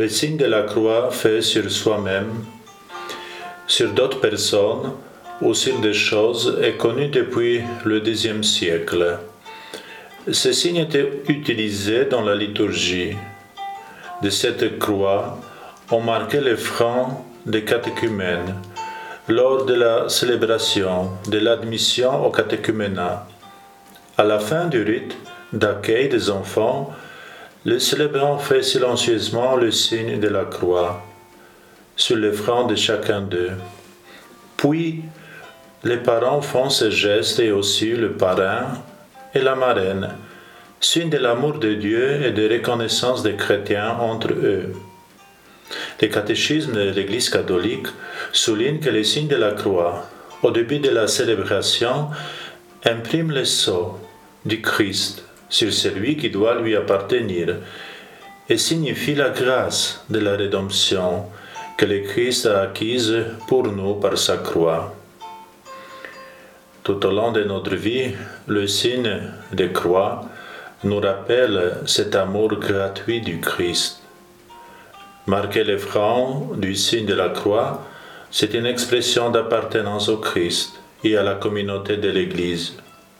Le signe de la croix fait sur soi-même, sur d'autres personnes ou sur des choses est connu depuis le Xe siècle. Ce signe était utilisé dans la liturgie. De cette croix, on marquait les francs des catéchumènes lors de la célébration de l'admission au catéchuménat. À la fin du rite d'accueil des enfants, le célébrant fait silencieusement le signe de la croix sur les francs de chacun d'eux. Puis, les parents font ce geste et aussi le parrain et la marraine, signe de l'amour de Dieu et de reconnaissance des chrétiens entre eux. Le catéchisme de l'Église catholique souligne que le signe de la croix, au début de la célébration, imprime le sceau du Christ sur celui qui doit lui appartenir et signifie la grâce de la rédemption que le Christ a acquise pour nous par sa croix. Tout au long de notre vie, le signe de croix nous rappelle cet amour gratuit du Christ. Marquer les francs du signe de la croix, c'est une expression d'appartenance au Christ et à la communauté de l'Église.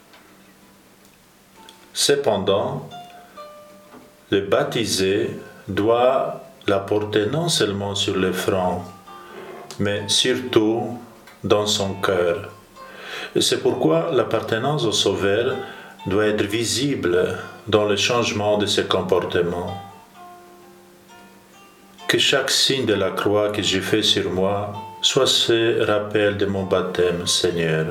Cependant, le baptisé doit la porter non seulement sur le front, mais surtout dans son cœur. Et c'est pourquoi l'appartenance au Sauveur doit être visible dans le changement de ses comportements. Que chaque signe de la croix que j'ai fait sur moi soit ce rappel de mon baptême, Seigneur.